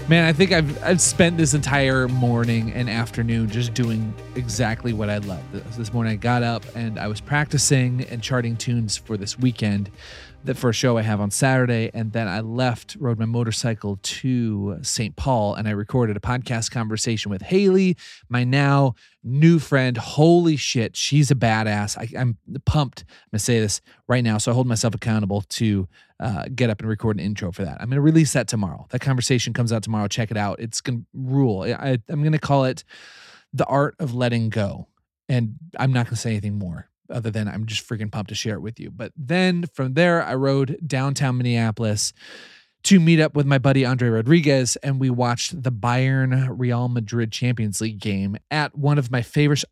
Man, I think I've spent this entire morning and afternoon just doing exactly what I love. This morning I got up and I was practicing and charting tunes for this weekend, that for a show I have on Saturday, and then I rode my motorcycle to St. Paul, and I recorded a podcast conversation with Haley, my now new friend. Holy shit, she's a badass. I'm pumped. I'm gonna say this right now, so I hold myself accountable to get up and record an intro for that. I'm gonna release that tomorrow. That conversation comes out tomorrow. Check it out. It's gonna rule. I'm gonna call it The Art of Letting Go, and I'm not gonna say anything more other than I'm just freaking pumped to share it with you. But then from there, I rode downtown Minneapolis to meet up with my buddy Andre Rodriguez, and we watched the Bayern Real Madrid Champions League game at one of my favorites.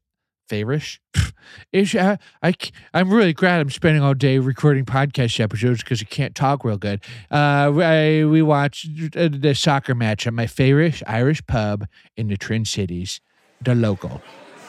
I'm really glad I'm spending all day recording podcast episodes because you can't talk real good. We watched the soccer match at my favorite Irish pub in the Twin Cities, The Local.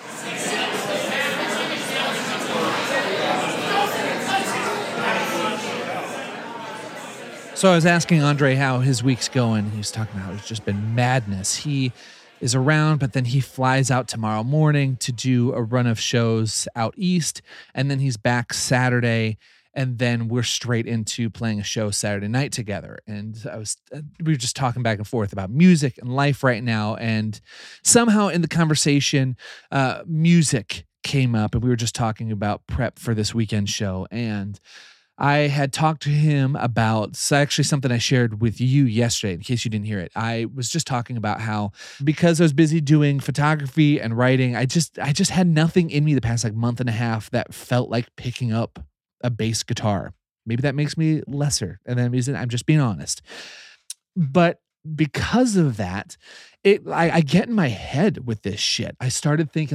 So I was asking Andre how his week's going. He was talking about it's just been madness. He is around, but then he flies out tomorrow morning to do a run of shows out east, and then he's back Saturday, and then we're straight into playing a show Saturday night together. And we were just talking back and forth about music and life right now, and somehow in the conversation, music came up, and we were just talking about prep for this weekend show, and I had talked to him about actually something I shared with you yesterday, in case you didn't hear it. I was just talking about how, because I was busy doing photography and writing, I just had nothing in me the past month and a half that felt like picking up a bass guitar. Maybe that makes me lesser, and I'm just being honest. But because of that, I get in my head with this shit. I started thinking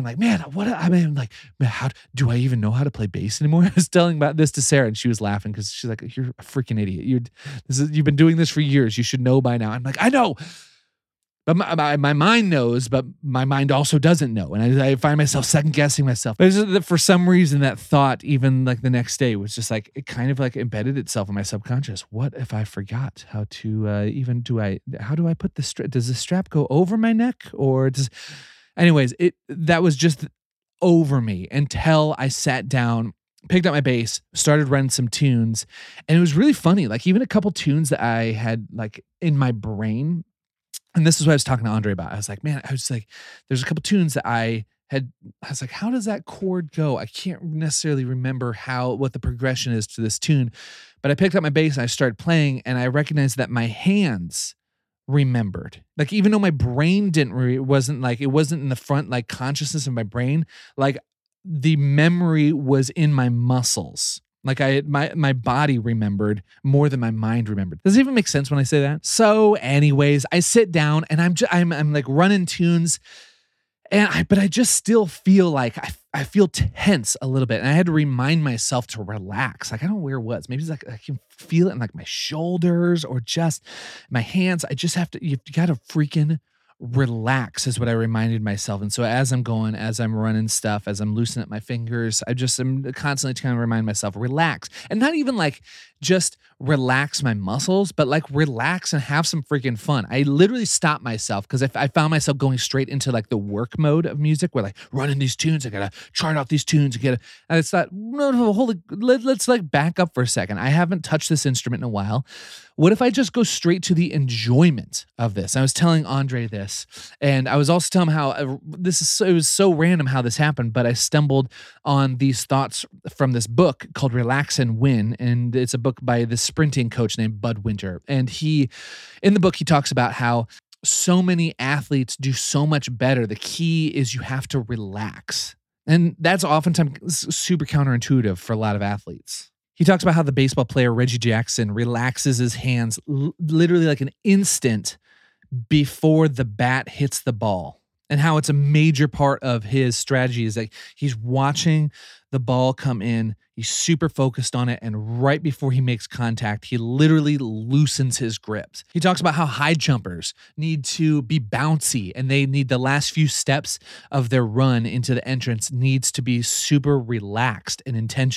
how do I even know how to play bass anymore? I was telling about this to Sarah, and she was laughing because she's like, "You're a freaking idiot. You've been doing this for years. You should know by now." I'm like, "I know." But my mind knows, but my mind also doesn't know. And I find myself second guessing myself. But for some reason, that thought, even the next day, was just it kind of embedded itself in my subconscious. What if I forgot how to how do I put the strap? Does the strap go over my neck, or anyways, that was just over me until I sat down, picked up my bass, started running some tunes. And it was really funny. Even a couple tunes that I had in my brain. And this is what I was talking to Andre about. I was like, there's a couple tunes that I was like, how does that chord go? I can't necessarily remember what the progression is to this tune. But I picked up my bass and I started playing, and I recognized that my hands remembered. Even though my brain it wasn't in the front consciousness of my brain, the memory was in my muscles. My body remembered more than my mind remembered. Does it even make sense when I say that? So anyways, I sit down and I'm running tunes, but I just still feel I feel tense a little bit. And I had to remind myself to relax. I don't know where it was. Maybe it's I can feel it in my shoulders or just my hands. You've got to freaking relax is what I reminded myself. And so as I'm running stuff, as I'm loosening up my fingers, I'm constantly trying to remind myself, relax. And not even just relax my muscles, but relax and have some freaking fun. I literally stopped myself because I found myself going straight into the work mode of music where running these tunes, I gotta chart out these tunes and I thought, no, let's back up for a second. I haven't touched this instrument in a while. What if I just go straight to the enjoyment of this? I was telling Andre this, and I was also telling him how it was so random how this happened, but I stumbled on these thoughts from this book called Relax and Win, and it's a book by this sprinting coach named Bud Winter. And in the book, he talks about how so many athletes do so much better. The key is you have to relax. And that's oftentimes super counterintuitive for a lot of athletes. He talks about how the baseball player Reggie Jackson relaxes his hands literally an instant before the bat hits the ball, and how it's a major part of his strategy is he's watching the ball come in, he's super focused on it, and right before he makes contact, he literally loosens his grips. He talks about how high jumpers need to be bouncy, and they need the last few steps of their run into the entrance needs to be super relaxed and intentional.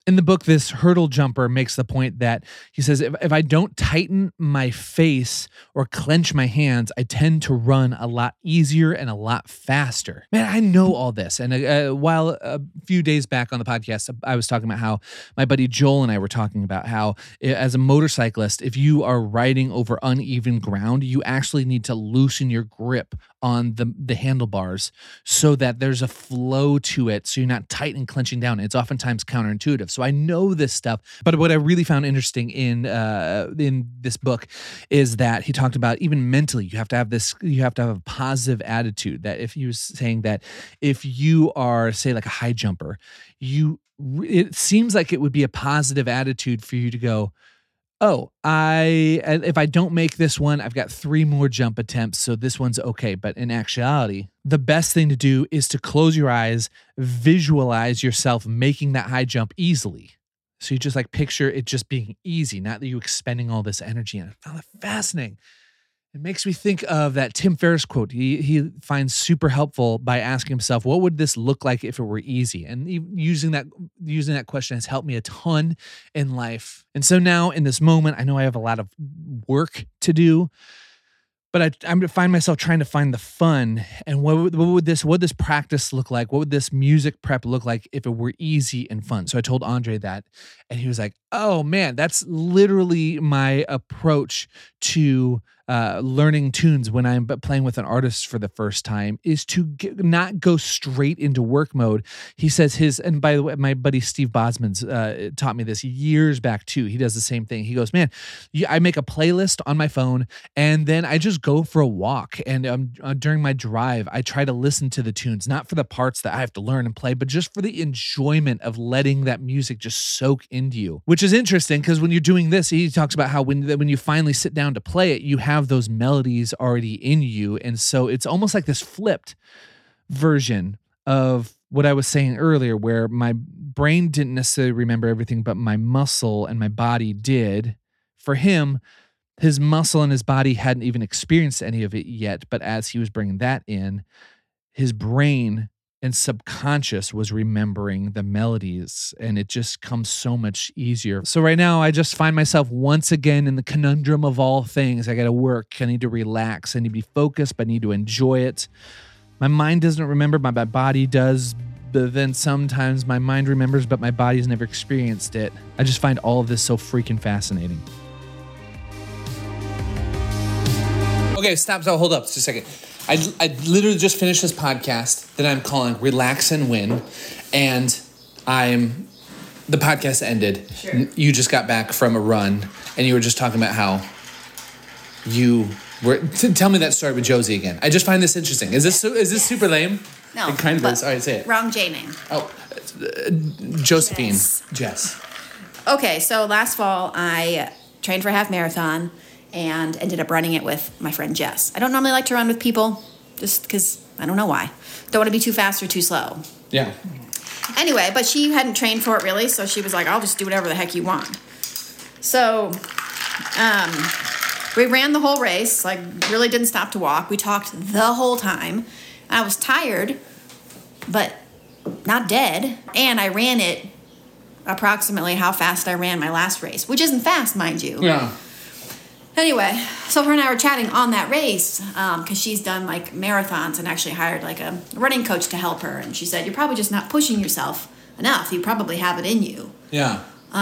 In the book, this hurdle jumper makes the point that he says, if I don't tighten my face or clench my hands, I tend to run a lot easier and a lot faster. Man, I know all this. And while a few days back on the podcast, I was talking about how my buddy Joel and I were talking about how as a motorcyclist, if you are riding over uneven ground, you actually need to loosen your grip on the handlebars so that there's a flow to it, so you're not tight and clenching down. It's oftentimes counterintuitive. So I know this stuff, but what I really found interesting in this book is that he talked about even mentally, you have to have a positive attitude. That if he was saying that if you are, say, like a high jumper, it seems like it would be a positive attitude for you to go, oh, if I don't make this one, I've got 3 more jump attempts, so this one's okay. But in actuality, the best thing to do is to close your eyes, visualize yourself making that high jump easily. So you just like picture it just being easy, not that you expending all this energy. And I found that fascinating. It makes me think of that Tim Ferriss quote he finds super helpful by asking himself, what would this look like if it were easy? And using that question has helped me a ton in life. And so now in this moment, I know I have a lot of work to do, but I'm to find myself trying to find the fun. And what would this practice look like? What would this music prep look like if it were easy and fun? So I told Andre that, and he was like, oh man, that's literally my approach to learning tunes when I'm playing with an artist for the first time, is to not go straight into work mode. He says and by the way, my buddy Steve Bosman's taught me this years back too. He does the same thing. He goes, man, I make a playlist on my phone and then I just go for a walk. And during my drive, I try to listen to the tunes, not for the parts that I have to learn and play, but just for the enjoyment of letting that music just soak into you, which is interesting because when you're doing this, he talks about how when you finally sit down to play it, you have those melodies already in you. And so it's almost like this flipped version of what I was saying earlier, where my brain didn't necessarily remember everything, but my muscle and my body did. For him, his muscle and his body hadn't even experienced any of it yet. But as he was bringing that in, his brain and subconscious was remembering the melodies, and it just comes so much easier. So right now I just find myself once again in the conundrum of all things. I got to work. I need to relax. I need to be focused, but I need to enjoy it. My mind doesn't remember, my body does, but then sometimes my mind remembers, but my body's never experienced it. I just find all of this so freaking fascinating. Okay, stop. So hold up just a second. I literally just finished this podcast that I'm calling Relax and Win, and the podcast ended. Sure. You just got back from a run, and you were just talking about how you were. Tell me that story with Josie again. I just find this interesting. Is this super lame? No. It kind of is. All right, say it. Wrong J name. Oh, Josephine. Jess. Okay, so last fall I trained for a half marathon and ended up running it with my friend Jess. I don't normally like to run with people just because I don't know why. Don't want to be too fast or too slow. Yeah. Anyway, but she hadn't trained for it really, so she was like, I'll just do whatever the heck you want. So we ran the whole race, like really didn't stop to walk. We talked the whole time. I was tired, but not dead, and I ran it approximately how fast I ran my last race, which isn't fast, mind you. Yeah. Anyway, so her and I were chatting on that race because she's done like marathons and actually hired like a running coach to help her. And she said, you're probably just not pushing yourself enough. You probably have it in you. Yeah.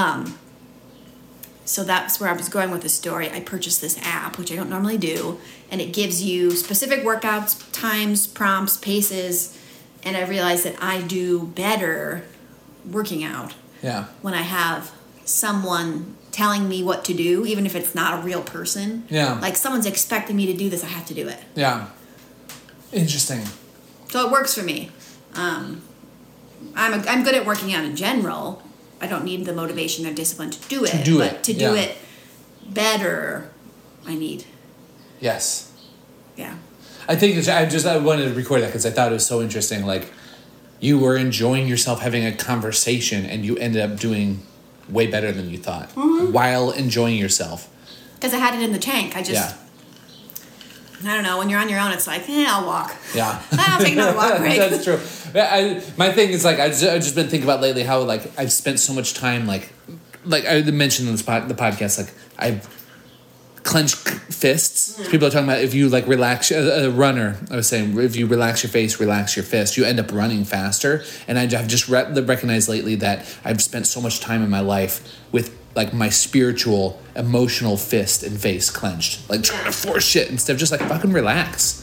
So that's where I was going with the story. I purchased this app, which I don't normally do, and it gives you specific workouts, times, prompts, paces, and I realized that I do better working out when I have someone telling me what to do, even if it's not a real person. Yeah. Like someone's expecting me to do this, I have to do it. Yeah. Interesting. So it works for me. I'm good at working out in general. I don't need the motivation or discipline to do it. But to do it better, I need. Yes. Yeah. I think I wanted to record that because I thought it was so interesting. Like, you were enjoying yourself having a conversation and you ended up doing way better than you thought while enjoying yourself. Because I had it in the tank. I don't know. When you're on your own, it's like, I'll walk. Yeah. I'll take another walk break. That's true. My thing is like, I've just been thinking about lately how like I've spent so much time like I mentioned in the podcast, like I've clenched fists. Mm. People are talking about if you like relax a runner. I was saying if you relax your face, relax your fist, you end up running faster. And I've just recognized lately that I've spent so much time in my life with like my spiritual, emotional fist and face clenched, like trying to force shit instead of just like fucking relax.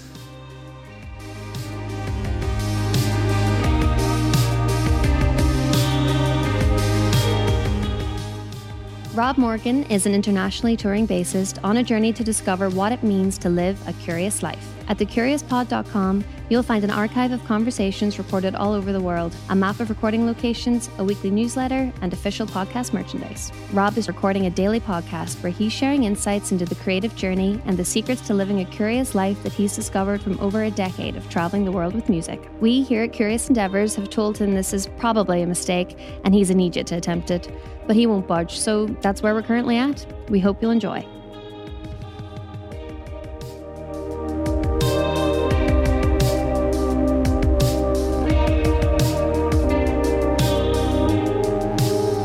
Rob Morgan is an internationally touring bassist on a journey to discover what it means to live a curious life. At thecuriouspod.com, you'll find an archive of conversations recorded all over the world, a map of recording locations, a weekly newsletter, and official podcast merchandise. Rob is recording a daily podcast where he's sharing insights into the creative journey and the secrets to living a curious life that he's discovered from over a decade of traveling the world with music. We here at Curious Endeavors have told him this is probably a mistake, and he's an idiot to attempt it. But he won't budge, so that's where we're currently at. We hope you'll enjoy.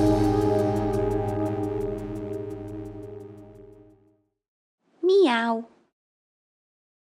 Meow.